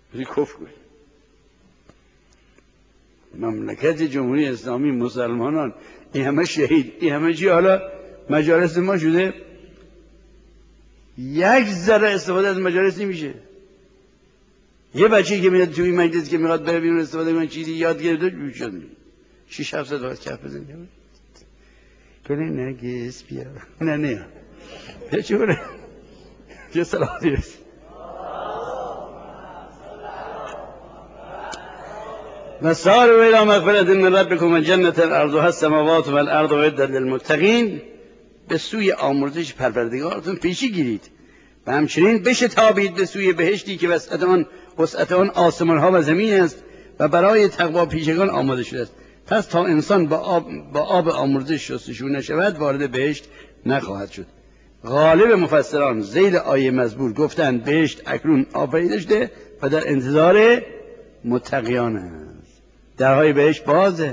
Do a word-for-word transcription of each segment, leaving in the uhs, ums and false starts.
کفر کنید. مملکت جمهوری اسلامی، مسلمانان، این همه شهید، این همه چی، حالا مجالس ما شده یک ذره استفاده از مجالس نمیشه. یه بچه‌ای که میاد توی مجلس که میخواد بره بیرون استفاده کنه چیزی یاد گرفته میشه شش هفت ساعت وقت کف بزنه کنه نگیس بیا نه نه یه چوره چه صلاحی هست. مسار الى مغفرة من ربكم و جنة عرضها السماوات والارض اعدت للمتقین. به سوی آمرزش پروردگارتون پیشی گیرید و همچنین بشتابید به سوی بهشتی که وسعت آن وسعت آن آسمان ها و زمین است و برای تقوا پیشگان آماده شده است. پس تا انسان با آب با آب آمرزش شستشو نشود وارد بهشت نخواهد شد. غالب مفسران ذیل آیه مزبور گفتند بهشت اکنون آفریده شده و در انتظار متقیان است. درهای بهشت بازه،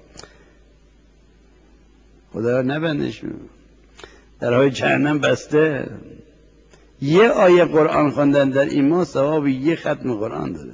خدا نبندش. درهای جهنم بسته. یه آیه قرآن خواندن در این ماه ثواب یه ختم قرآن داره.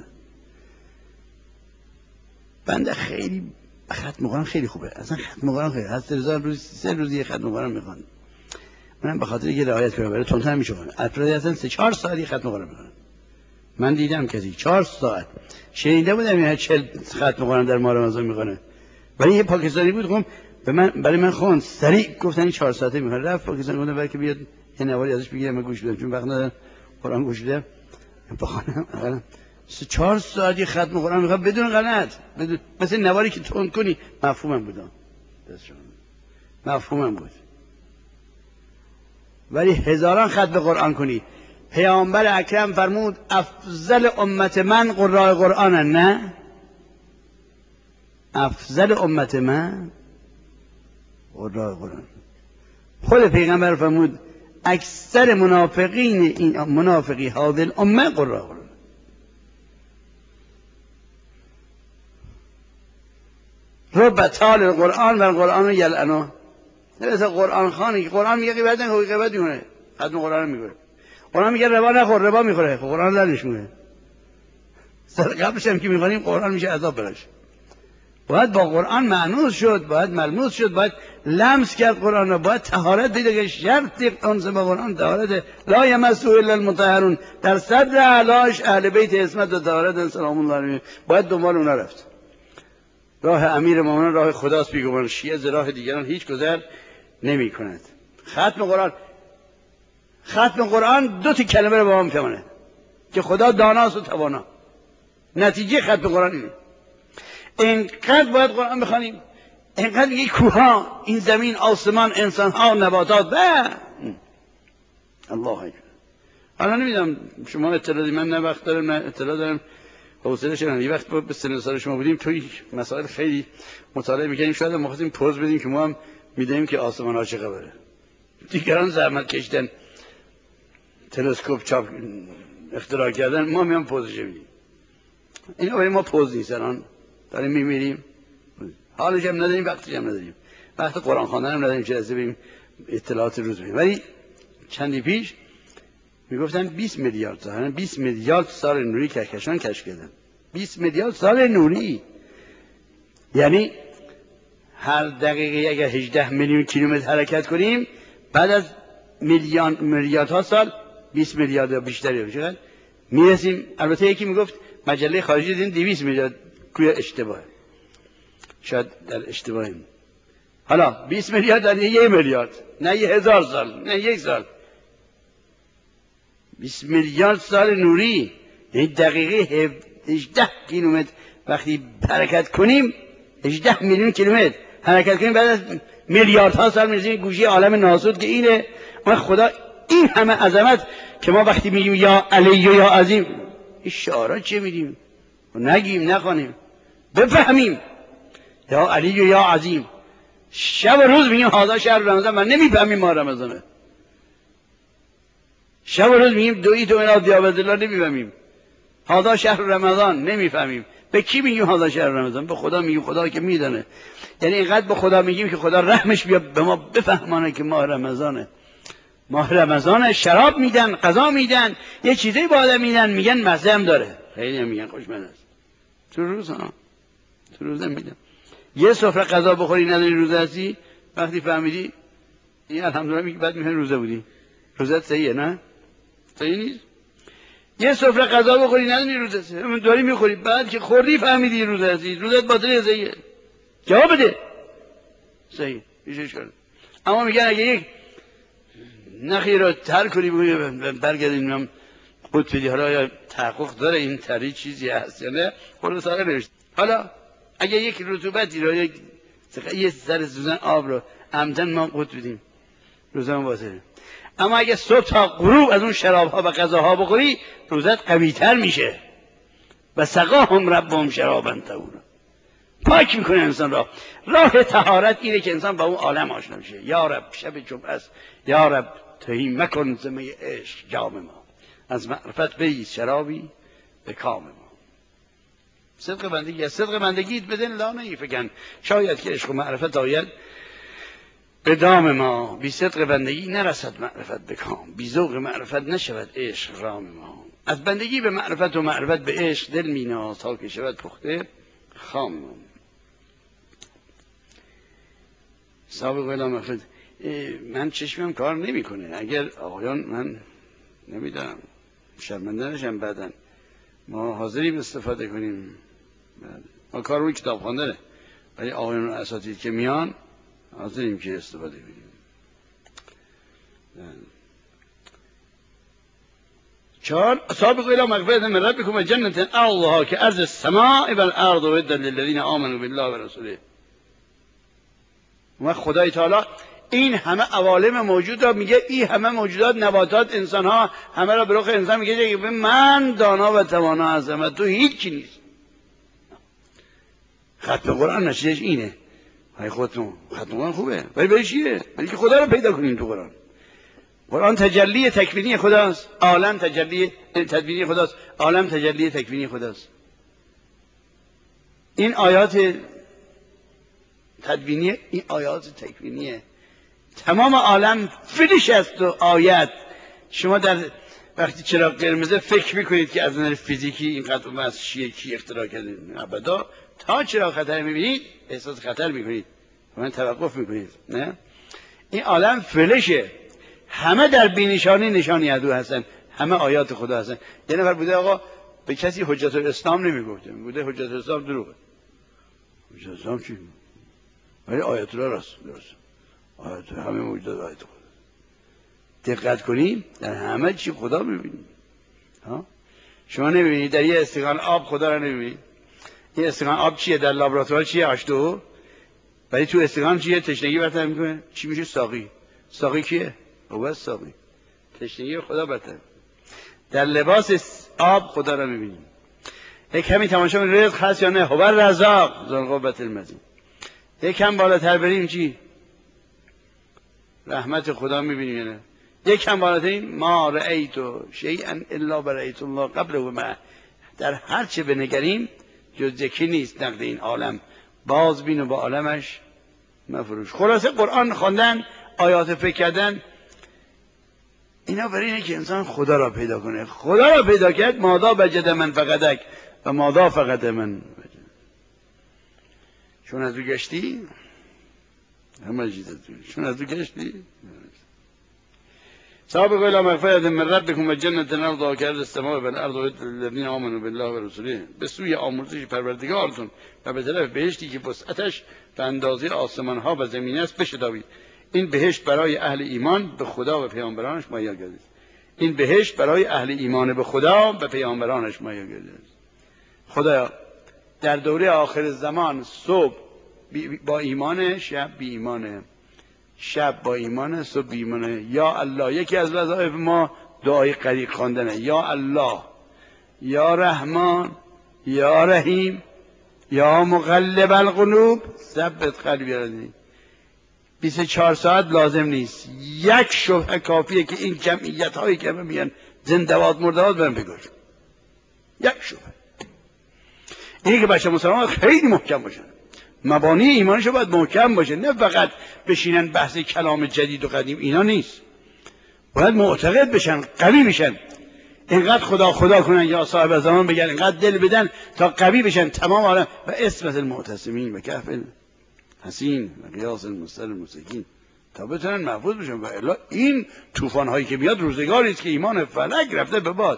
بنده خیلی ختم قرآن خیلی خوبه، اصلا ختم قرآن خیلی هست. هزار روز سه روز یه ختم قرآن میخوان. منم به خاطر اینکه رعایت کنم برای تونتر میشه. افرادی هستن سه چهار ساعتی ختم قرآن میخونن. من دیدم کسی چهار ساعت شنیده بودم این چهل ختم قرآن در ماه رمضان میخونه. ولی یه پاکستانی بود خب به من برای من خوند سریع گفتن چهار ساعته میخونه. رفت پاکستان گفتم برای که بیاد یه نواری ازش بگیرم من گوش بدم چون وقت ندارم قرآن گوش بدم بخونم. سه چهار ساعتی ختم قرآن میخواد بدون غلط، بدون مثل نواری که تند کنی. مفهومم بود، مفهومم بود. ولی هزاران ختم قرآن کنی. پیامبر اکرم فرمود افضل امت من قراء قرآن، نه افضل امت من قراء قرآن. خود پیغمبر فرمود اکثر منافقین این منافقی هذه الامه قراء قرآن. رب طال القرآن و القرآن یلعنه. مثل قرآن خانی که قرآن میگه غیبت نکن، غیبت میکنه، ختم قرآن میکنه. قرآن میگه ربا نخور، ربا میخوره، قرآن درش میکنه. سر قبلش هم که میخوانیم قرآن میشه عذاب براش. باید با قرآن معنوس شد، باید ملموس شد، باید لمس کرد قرآن را، باید طهارت دیده که شرط انس با قرآن طهارت. لا یمسه الا المطهرون. در صدر اعلاش اهل بیت عصمت و طهارت سلام الله علیهم. باید دنبال اونا رفت. راه امیر مومنان راه خداست بیگمان، شیعه ز راه دیگران هیچ گذر نمی کند. ختم قرآن ختم قرآن دو تا کلمه رو با هم میفهمونه که خدا داناست و توانا. نتیجه ختم قرآن اینه. اینقدر باید قرآن بخوانیم، اینقدر میگه کوها، این زمین، آسمان، انسانها، نباتات و الله اکبر. حالا نمیدونم شما اطلاعی، من نه وقت دارم نه اطلاع دارم. حوصله شدن یه وقت به سن سال شما بودیم توی مسائل خیلی مطالعه می‌کردیم، شاید ما خواستیم پوز بدیم که ما هم می‌دونیم که آسمان ها چه خبره. دیگران زحمت کشیدن تلسکوپ چاپ اختراع کردن، ما میام پوزش میدیم. اینا برای ما پوز نیست، الان داریم میمیریم، حالش هم نداریم، وقتش هم نداریم، وقت قرآن خواندن هم نداریم چه رسه بریم اطلاعات روز بدیم. ولی چندی پیش میگفتن بیست میلیارد سال بیست میلیارد سال نوری کهکشان کشف کردن. بیست میلیارد سال نوری یعنی هر دقیقه اگر هجده میلیون کیلومتر حرکت کنیم بعد از میلیون میلیاردها سال بیست میلیارد یا بیشتر چقدر میرسیم. البته یکی میگفت مجله خارجی دیدن دویست میلیارد، کوی اشتباهه، شاید در اشتباهیم. حالا بیست میلیارد در یک میلیارد، نه یک هزار سال، نه یک سال، بیست میلیارد سال نوری، یعنی دقیقه هجده کیلومتر وقتی حرکت کنیم، هجده میلیون کیلومتر حرکت کنیم بعد از میلیاردها سال میرسیم گوشه عالم ناسود که اینه. ما خدا این همه عظمت که ما وقتی میگیم یا علی و یا عظیم، این شعارا چه میدیم؟ نگیم، نخوانیم، بفهمیم. یا علی و یا عظیم. شب و روز میگیم هذا شهر رمضان، من نمیفهمیم ما رمضانه. شب و روز میگیم دویی تو اینا دیابت الله، نمیفهمیم. هذا شهر رمضان نمیفهمیم. به کی میگیم هذا شهر رمضان؟ به خدا میگیم، خدا که میدونه. یعنی اینقدر به خدا میگیم که خدا رحمش بیا به ما بفهمانه که ماه رمضانه. ماه رمضانه، شراب میدن، غذا میدن، یه چیزی با آدم میدن، میگن مزه هم داره. خیلی هم میگن خوشمزه است. تو روز ها تو روز میگم یه سفره غذا بخوری نداری روزه هستی، وقتی فهمیدی این الحمدلله میگی بعد میفهمی روزه بودی. روزت صحیحه نه؟ صحیح نیست. یه سفره غذا بخوری نداری روزه هستی، همون داری میخوری، بعد که خوردی فهمیدی روزه هستی، روزت باطله صحیحه. جواب بده. صحیح میشه کرد. اما میگن اگه یک نخی رو تر کنی بگوی برگردیم هم قطب بدی، حالا یا تحقق داره این تری چیزی هست یا نه، خود ساقه نوشت. حالا اگه یک رطوبتی رو یک یه سر سوزن آب رو عمدن ما قطب بدیم روزه ما باطله. اما اگه صبح تا غروب از اون شراب ها و غذاها بخوری روزت قوی تر میشه. و سقاهم ربهم شرابا طهورا. پاک میکنه انسان را. راه طهارت اینه که انسان با اون عالم آشنا میشه. یا رب شب جمعه است، یا رب تهی مکن زمه عشق جام ما، از معرفت بیز شرابی به کام ما. صدق بندگی است. صدق بندگیت بدن لا نیفکن، شاید که عشق و معرفت آید به دام ما. بی صدق بندگی نرسد معرفت به کام، بی ذوق معرفت نشود عشق رام ما. از بندگی به معرفت و معرفت به عشق دل میناز تا که شود پخته خام ما. سابق ولا مغفرت. من چشمم کار نمیکنه. اگر آقایان من نمیدونم شرمنده نشم بعدن، ما حاضریم استفاده کنیم. ما کار روی کتاب خواندنه، ولی آقایان و اساتید که میان حاضریم که استفاده کنیم. چهار سابق الى مغفرت من ربكم و جنت ارضها که ارض السماء و الارض وعدت للذین آمنوا بالله و رسوله. و خدای تعالی این همه عوالم موجود را میگه، این همه موجودات، نباتات، انسان ها، همه را به رخ انسان میگه که من دانا و توانا هستم و تو هیچی نیست. ختم قرآن نشیدش اینه. های خودتون ختم قرآن خوبه، ولی برای چیه؟ ولی که خدا رو پیدا کنیم تو قرآن. قرآن تجلی تکوینی خداست، عالم تجلی تدبیری خداست، عالم تجلی تکوینی خداست. این آیات تدوینی، این آیات تکوینیه. تمام عالم فیلش است و آیت. شما در وقتی چراغ قرمزه فکر میکنید که از نظر فیزیکی اینقدر اون از چیه کی اختراع کرده، ابدا. تا چراغ خطر میبینید احساس خطر میکنید، من توقف میکنید. نه، این عالم فلشه، همه در بینشانی نشانی عدو هستن، همه آیات خدا هستن. یه نفر بوده آقا به کسی حجت الاسلام نمیگفته، بوده حجت الاسلام دروغه. حجت الاسلام چی؟ ولی آیات الله راست درست. آیات همه موجودات آیات خدا. دقت کنید در همه چی خدا میبینید. ها؟ شما نمیبینید در یه استکان آب خدا رو نمیبینید. یه استکان آب چیه در لابراتوار؟ چیه؟ آچ دو او. ولی تو استکان چیه؟ تشنگی برطرف میکنه. چی میشه؟ ساقی. ساقی کیه؟ او ساقی. تشنگی خدا برطرف. در لباس آب خدا رو میبینید. یک کمی تماشا می‌کنید رزق هست یا نه؟ هو الرزاق ذو القوة المتین. یک کم بالاتر بریم چی؟ رحمت خدا میبینیم یا نه؟ یک کم بالاتر این ما رأیت شیئا الا برأیت الله قبل و معه. در هر چه بنگریم جز یکی نیست نقد این عالم، باز بین و با عالمش مفروش. خلاصه قرآن خواندن، آیات فکر کردن، اینا برای اینه که انسان خدا را پیدا کنه. خدا را پیدا کرد ماذا وجد من فقدک و ماذا فقد من وجد. چون از او گشتی همه چیز از او، چون از او گشتی. سابقوا الى مغفرة من ربكم و جنة ارضها كأرض السماء والارض الذين آمنوا بالله و رسوله. به سوی آمرزش پروردگارتون و به طرف بهشتی که وسعتش به اندازه آسمان ها و زمین است بشتابید. این بهشت برای اهل ایمان به خدا و پیامبرانش مایل گردید. این بهشت برای اهل ایمان به خدا و پیامبرانش مایل گردید. خدایا در دوره آخر زمان صبح با ایمان، شب بی ایمانه، شب با ایمان، صبح بی ایمانه. یا الله یکی از وظایف ما دعای غریق خواندنه. یا الله، یا رحمان، یا رحیم، یا مقلب القلوب ثبت قلبی رضی. بیست و چهار ساعت لازم نیست، یک شبه کافیه که این جمعیت هایی که همه میان زنده‌باد مرده‌باد برن بگوش. یک شبه. اینه که بچه مسلمان خیلی محکم باشن، مبانی ایمانشو باید محکم باشه، نه فقط بشینن بحث کلام جدید و قدیم. اینا نیست، باید معتقد بشن، قوی بشن. اینقدر خدا خدا کنن یا صاحب زمان بگن، اینقدر دل بدن تا قوی بشن تمام عالم. و اسمت المعتصمین و کهف حسین و قیاس المستر المسکین تا بتونن محفوظ بشن. و الا این طوفان هایی که میاد روزگاری است که ایمان فلک رفته به باد.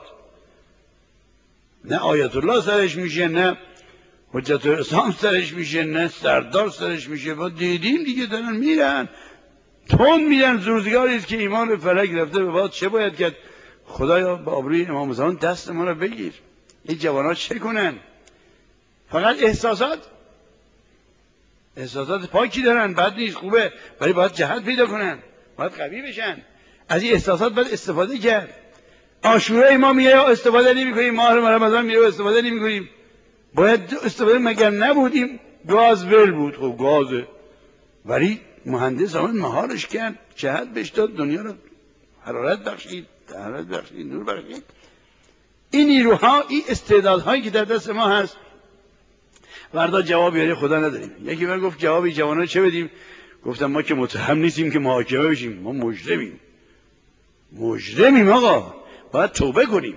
نه آیت الله سرش میشه، نه حجت اسلام سرش میشه، نه سردار سرش میشه. ما دیدیم دیگه دارن میرن تون میرن. روزگاری است که ایمان فلک رفته به باد. چه باید کرد؟ خدایا با آبروی امام زمان دست ما رو بگیر. این جوانات چه کنن؟ فقط احساسات احساسات پاکی دارن، بد نیست، خوبه، ولی باید جهت پیدا کنن، باید قوی بشن. از این احساسات باید استفاده کرد. عاشورای ما میره استفاده نمی‌کنیم، ماه رمضان میره استفاده نمی‌کنیم. باید استفاده مگر نبودیم گاز ول بود. خب گازه، ولی مهندس آمد مهارش کرد، جهت بهش داد، دنیا رو حرارت بخشید، حرارت بخشید، نور بخشید. این نیروها، این استعدادهایی که در دست ما هست، فردا جواب بیاره خدا نداریم. یکی من گفت جوابی جوانا چه بدیم؟ گفتم ما که متهم نیستیم که محاکمه بشیم، ما مجرمیم. مجرمیم آقا، باید توبه کنیم.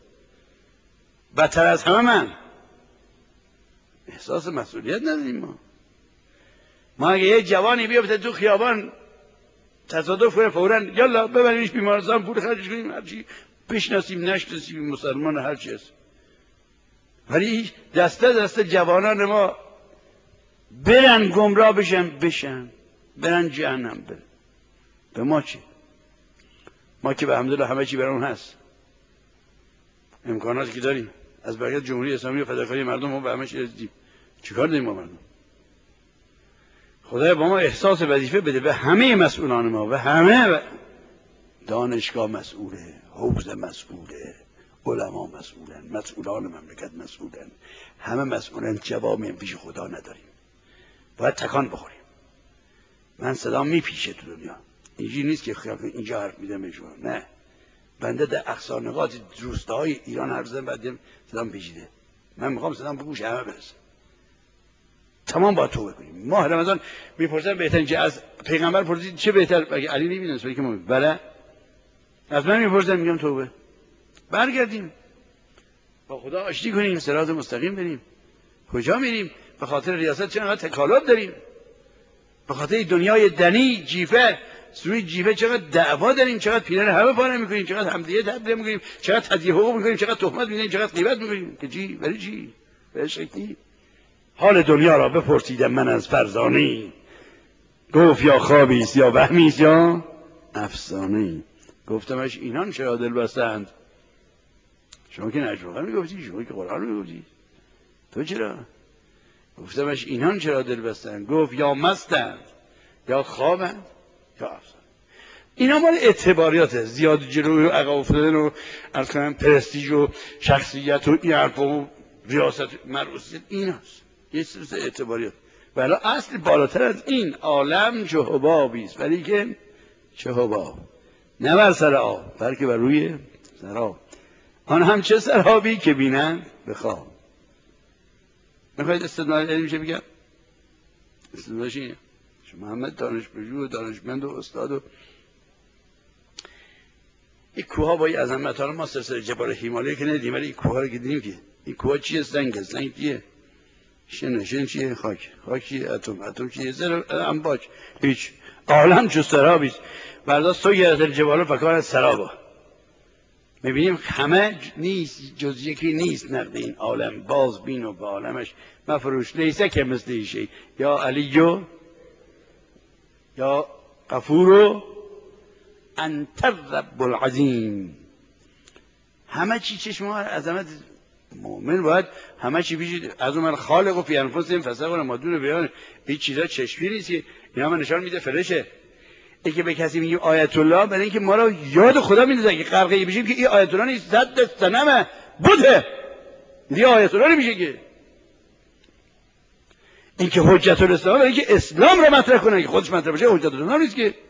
بدتر از همه من احساس مسئولیت نداریم. ما ما اگه یه جوانی بیفته تو خیابان تصادف کنه، فوراً یالا ببریمش بیمارستان، پول خرجش کنیم، هرچی بشناسیم نشناسیم، مسلمان هرچی هست. ولی دسته دسته جوانان ما برن گمراه بشن بشن برن جهنم برن. به ما چی؟ ما که به الحمدلله همه چی برامون هست، امکاناتی که داریم، از برکت جمهوری اسلامی و فداکاری مردم ما به همه چی رسیدیم. چیکار داریم با مردم؟ خدایا با ما احساس وظیفه بده. به همه مسئولان ما، و همه دانشگاه مسئوله، حوزه مسئوله، علما مسئولن، مسئولان مملکت مسئولن، همه مسئولن. جوابی پیش خدا نداریم، باید تکان بخوریم. من صدام میپیچه تو دنیا، اینجوری نیست که خیال اینجا حرف میدم به شما، نه، بنده در اقصا نقاط روستاهای ایران حرف زدم، بعد صدام پیچیده. من میخوام صدام به گوش همه برسه. تمام باید توبه کنیم. ماه رمضان میپرسن بهترین چه از پیغمبر پرسید چه بهتر؟ اگه علی نمیدونست ولی که ما بله از من میپرسن، میگم توبه. برگردیم با خدا آشتی کنیم، صراط مستقیم بریم. کجا میریم؟ به خاطر ریاست چقدر تکالب داریم، به خاطر دنیای دنی جیفه، سوی جیفه چقدر دعوا داریم، چقدر پیرن همه پاره میکنیم، چقدر همدیگه تبدیل میکنیم، چقدر تضییع حقوق میکنیم، چقدر تهمت میزنیم، چقدر غیبت میکنیم. که چی؟ برای چی؟ به شکلی حال دنیا را بپرسیدم من از فرزانه، گفت یا خوابی است یا وهمی است یا افسانه. گفتمش اینان چرا دل بستند؟ شما که نجوغه میگفتی، شما که قرآن میگفتی، تو چرا؟ گفتمش اینان چرا دل بستند؟ گفت یا مستند یا خوابند یا افسانه. اینا مال اعتباریاته، زیاد جلوی و عقب افتادن و عرض کنم پرستیژ و شخصیت و این حرفا و ریاست مرئوسیت، ایناست یه سلسله اعتباریات. ولی اصل بالاتر از این عالم چه حبابی است، ولی که چه حباب، نه بر سر آب بلکه بر روی سراب. آن هم چه سرابی که بینند به خواب. میخواید استدلال علمی شه بگم؟ استدلالش اینه. محمد دانشپژوه و دانشمند و استاد و این کوه ها با این عظمت ها، ما سلسله جبال هیمالیا که ندیدیم، ولی این کوه ها رو که دیدیم که این کوه ها چیه؟ سنگ. سنگ چیه؟ شن. شن چیه؟ خاک. خاک چیه؟ اتم. اتم چیه؟ زر انباج. هیچ. عالم چو سرابی است. برداشت تو گرد جبال فکان سرابا. میبینیم همه نیست، جز یکی نیست نقد این عالم. باز بین و به عالمش مفروش لیسه که مثل ایشه، یا علیو یا غفورو انت رب العظیم. همه چی چشم ما عظمت مؤمن باید همه چی بیشید از اون خالق و فی انفسهم فسقون ما دون بیان. این چیزا چشمی نیست که اینا من نشان میده فرشه. این که به کسی میگیم آیت الله، برای اینکه ما رو یاد خدا میندازه که غرقه بشیم که این آیت الله نیست، صد صنمه بوده دیگه آیت الله نمیشه که. این که حجت الاسلام، برای اینکه اسلام رو مطرح کنه که خودش مطرح بشه، حجت الاسلام نیست که.